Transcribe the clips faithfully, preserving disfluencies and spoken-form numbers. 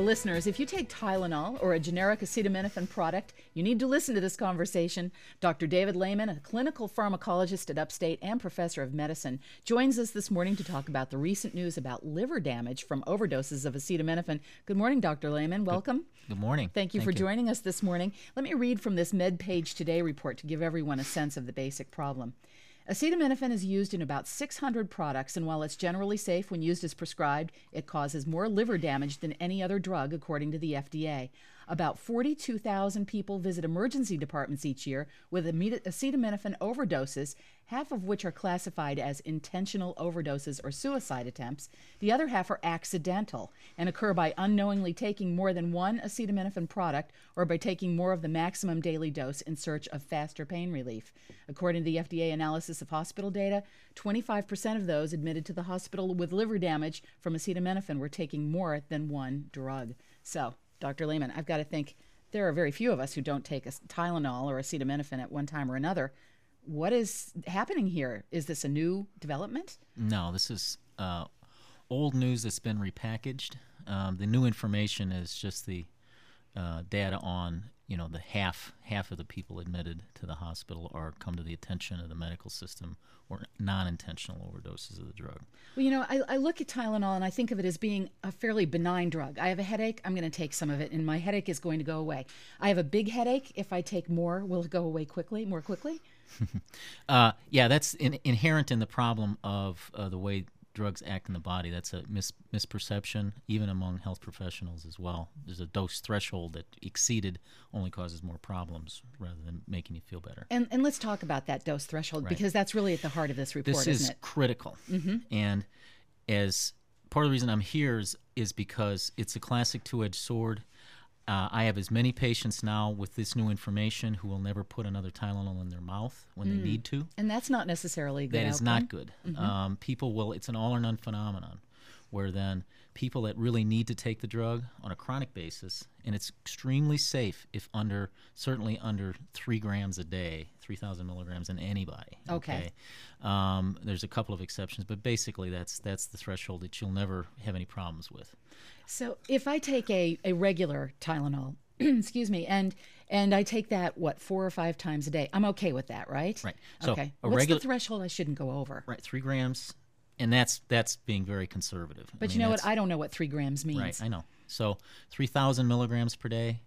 listeners, if you take Tylenol or a generic acetaminophen product, you need to listen to this conversation. Doctor David Lehman, a clinical pharmacologist at Upstate and professor of medicine, joins us this morning to talk about the recent news about liver damage from overdoses of acetaminophen. Good morning, Doctor Lehman. Welcome. Good, good morning. Thank you Thank for you. joining us this morning. Let me read from this MedPage Today report to give everyone a sense of the basic problem. Acetaminophen is used in about six hundred products, and while it's generally safe when used as prescribed, it causes more liver damage than any other drug, according to the F D A. About forty-two thousand people visit emergency departments each year with acetaminophen overdoses, half of which are classified as intentional overdoses or suicide attempts. The other half are accidental and occur by unknowingly taking more than one acetaminophen product or by taking more of the maximum daily dose in search of faster pain relief. According to the F D A analysis of hospital data, twenty-five percent of those admitted to the hospital with liver damage from acetaminophen were taking more than one drug. So, Doctor Lehman, I've got to think there are very few of us who don't take a Tylenol or acetaminophen at one time or another. What is happening here? Is this a new development? No, this is uh, old news that's been repackaged. Um, the new information is just the uh, data on, you know, the half half of the people admitted to the hospital or come to the attention of the medical system or non-intentional overdoses of the drug. Well, you know, I, I look at Tylenol and I think of it as being a fairly benign drug. I have a headache, I'm going to take some of it, and my headache is going to go away. I have a big headache. If I take more, will it go away quickly, more quickly? uh, yeah, that's in, inherent in the problem of uh, the way drugs act in the body. That's a mis- misperception, even among health professionals as well. There's a dose threshold that exceeded only causes more problems rather than making you feel better. And and let's talk about that dose threshold, Right. because that's really at the heart of this report, this isn't is it? critical. Mm-hmm. And as part of the reason I'm here is, is because it's a classic two-edged sword. Uh, I have as many patients now with this new information who will never put another Tylenol in their mouth when Mm. they need to. And that's not necessarily a good That is outcome. not good. Mm-hmm. Um, people will, it's an all or none phenomenon, where then people that really need to take the drug on a chronic basis, and it's extremely safe if under, certainly under three grams a day, three thousand milligrams in anybody. Okay. Um, there's a couple of exceptions, but basically that's that's the threshold that you'll never have any problems with. So if I take a, a regular Tylenol, excuse me, and and I take that, what, four or five times a day, I'm okay with that, right? Right. So okay. a What's regular, the threshold I shouldn't go over? right, three grams, and that's that's being very conservative. But I you mean, know what? that's- I don't know what three grams means. Right, I know. So three thousand milligrams per day.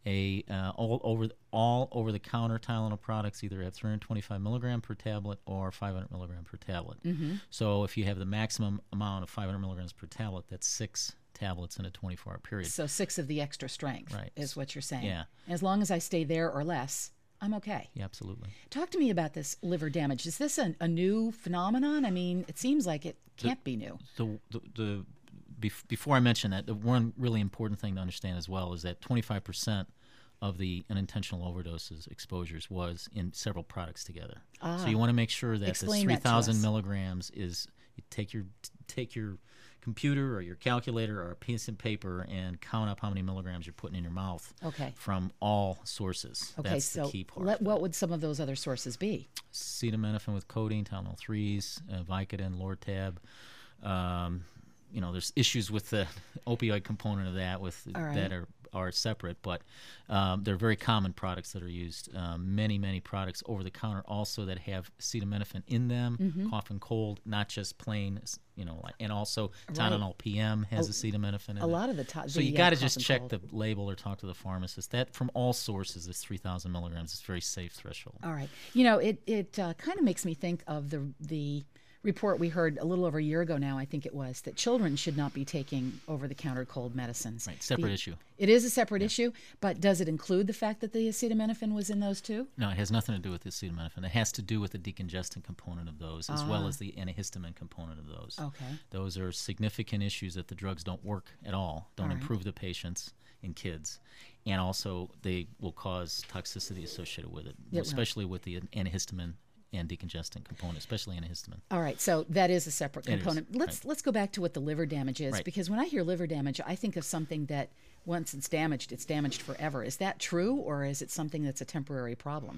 A uh, all over all over the counter Tylenol products either have three hundred twenty-five milligram per tablet or five hundred milligram per tablet. Mm-hmm. So if you have the maximum amount of five hundred milligrams per tablet, that's six tablets in a twenty-four hour period. So six of the extra strength Right. is what you're saying. Yeah. As long as I stay there or less, I'm okay. Yeah, absolutely. Talk to me about this liver damage. Is this a, a new phenomenon? I mean, it seems like it can't be new. The the, the bef- before I mention that, the one really important thing to understand as well is that twenty-five percent of the unintentional overdoses exposures was in several products together. Ah. So you want to make sure that Explain this that three to thousand us. milligrams is, you take your take your computer or your calculator or a piece of paper and count up how many milligrams you're putting in your mouth Okay. from all sources. Okay, That's so the key part. let, what would some of those other sources be? Acetaminophen with codeine, Tylenol threes, uh, Vicodin, Lortab. Um, you know, there's issues with the opioid component of that with All right. that are are separate, but um, they're very common products that are used. Um, many, many products over the counter also that have acetaminophen in them, Mm-hmm. cough and cold, not just plain, you know, like, and also Right. Tylenol P M has A- acetaminophen in A it. lot of the time. So you got to just check the label or talk to the pharmacist. That from all sources, this three thousand milligrams is very safe threshold. All right. You know, it, it uh, kind of makes me think of the the report we heard a little over a year ago now, I think it was, that children should not be taking over-the-counter cold medicines. Right, separate The- issue. It is a separate issue, but does it include the fact that the acetaminophen was in those too? No, it has nothing to do with the acetaminophen. It has to do with the decongestant component of those, as well Ah. as the antihistamine component of those. Okay. Those are significant issues that the drugs don't work at all, don't All right. improve the patients in kids, and also they will cause toxicity associated with it, will. especially with the antihistamine and decongestant component, especially antihistamine. All right, so that is a separate It is, component. Let's right. let's go back to what the liver damage is, Right. because when I hear liver damage, I think of something that once it's damaged, it's damaged forever. Is that true, or is it something that's a temporary problem?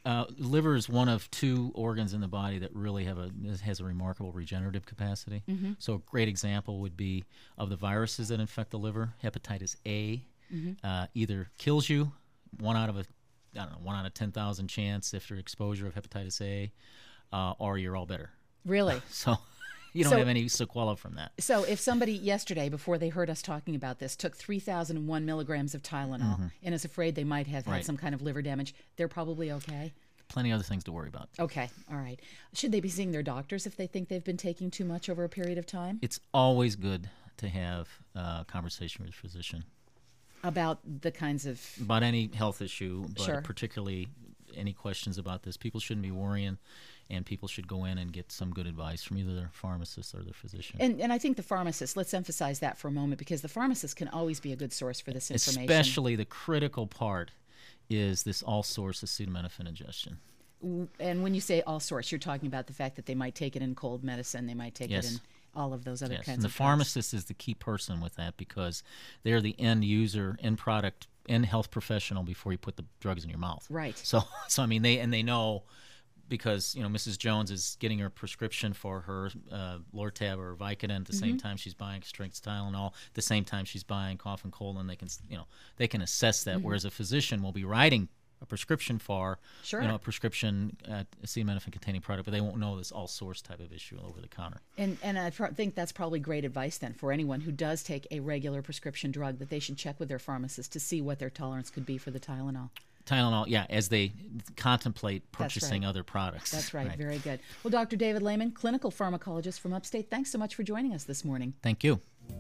Uh, liver is one of two organs in the body that really have a has a remarkable regenerative capacity. Mm-hmm. So a great example would be of the viruses that infect the liver. Hepatitis A mm-hmm. uh, either kills you, one out of a I don't know one out of ten thousand chance after exposure of hepatitis A, uh, or you're all better. Really? So you don't so, have any sequela from that. So if somebody yesterday, before they heard us talking about this, took three thousand one milligrams of Tylenol mm-hmm. and is afraid they might have had right. some kind of liver damage, they're probably okay? Plenty of other things to worry about. Okay, all right. Should they be seeing their doctors if they think they've been taking too much over a period of time? It's always good to have a conversation with a physician. About the kinds of... About any health issue, but sure. particularly any questions about this. People shouldn't be worrying, and people should go in and get some good advice from either their pharmacist or their physician. And, and I think the pharmacist, let's emphasize that for a moment, because the pharmacist can always be a good source for this information. Especially the critical part is this all-source acetaminophen ingestion. And when you say all-source, you're talking about the fact that they might take it in cold medicine, they might take yes. it in all of those other yes. kinds and of the pharmacist drugs. Is the key person with that because they're the end user, end product, end health professional before you put the drugs in your mouth. Right. So, so I mean, they and they know because, you know, Missus Jones is getting her prescription for her uh, Lortab or Vicodin at the mm-hmm. same time she's buying strength Tylenol, at the same time she's buying cough and cold, and they can, you know, they can assess that, mm-hmm. whereas a physician will be writing a prescription for, sure. you know, a prescription uh, acetaminophen-containing product, but they won't know this all-source type of issue over the counter. And and I pr- think that's probably great advice then for anyone who does take a regular prescription drug, that they should check with their pharmacist to see what their tolerance could be for the Tylenol. Tylenol, yeah, as they contemplate purchasing right. other products. That's right. right. Very good. Well, Doctor David Lehman, clinical pharmacologist from Upstate, thanks so much for joining us this morning. Thank you.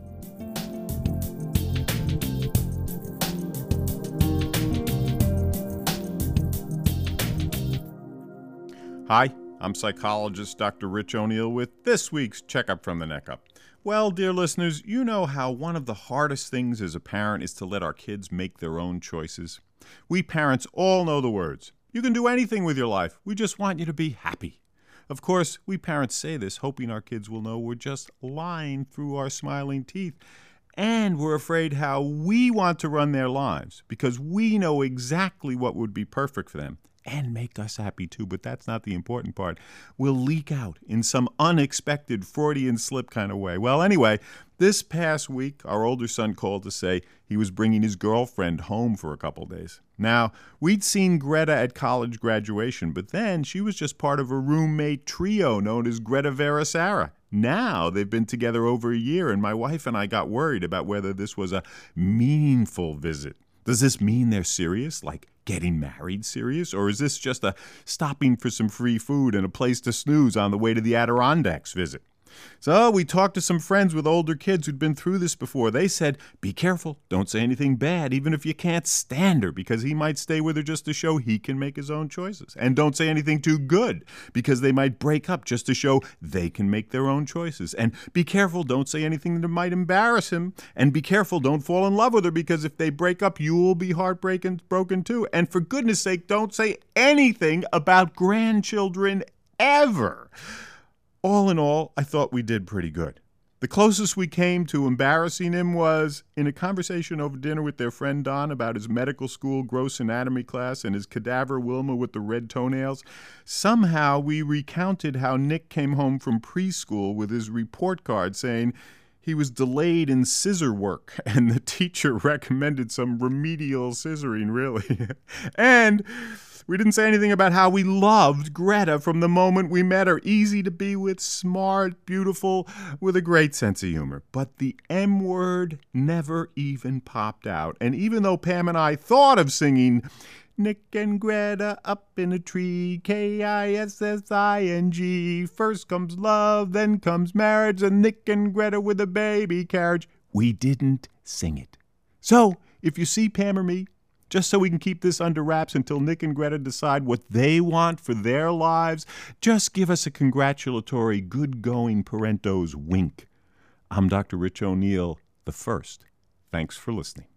Hi, I'm psychologist Doctor Rich O'Neill with this week's Checkup from the Neck Up. Well, dear listeners, you know how one of the hardest things as a parent is to let our kids make their own choices. We parents all know the words. You can do anything with your life. We just want you to be happy. Of course, we parents say this hoping our kids will know we're just lying through our smiling teeth. And we're afraid how we want to run their lives because we know exactly what would be perfect for them. And make us happy too, but that's not the important part. We'll leak out in some unexpected Freudian slip kind of way. Well, anyway, this past week, our older son called to say he was bringing his girlfriend home for a couple days. Now, we'd seen Greta at college graduation, but then she was just part of a roommate trio known as Greta Vera Sarah. Now they've been together over a year, and my wife and I got worried about whether this was a meaningful visit. Does this mean they're serious, like getting married serious? Or is this just a stopping for some free food and a place to snooze on the way to the Adirondacks visit? So we talked to some friends with older kids who'd been through this before. They said, be careful, don't say anything bad, even if you can't stand her, because he might stay with her just to show he can make his own choices. And don't say anything too good, because they might break up just to show they can make their own choices. And be careful, don't say anything that might embarrass him. And be careful, don't fall in love with her, because if they break up, you'll be heartbroken broken too. And for goodness sake, don't say anything about grandchildren ever. All in all, I thought we did pretty good. The closest we came to embarrassing him was in a conversation over dinner with their friend Don about his medical school gross anatomy class and his cadaver Wilma with the red toenails. Somehow we recounted how Nick came home from preschool with his report card saying he was delayed in scissor work, and the teacher recommended some remedial scissoring, really. And we didn't say anything about how we loved Greta from the moment we met her. Easy to be with, smart, beautiful, with a great sense of humor. But the M word never even popped out. And even though Pam and I thought of singing Nick and Greta up in a tree, K I S S I N G, first comes love, then comes marriage, and Nick and Greta with a baby carriage, we didn't sing it. So, if you see Pam or me, just so we can keep this under wraps until Nick and Greta decide what they want for their lives, just give us a congratulatory good-going parento's wink. I'm Doctor Rich O'Neill, the first. Thanks for listening.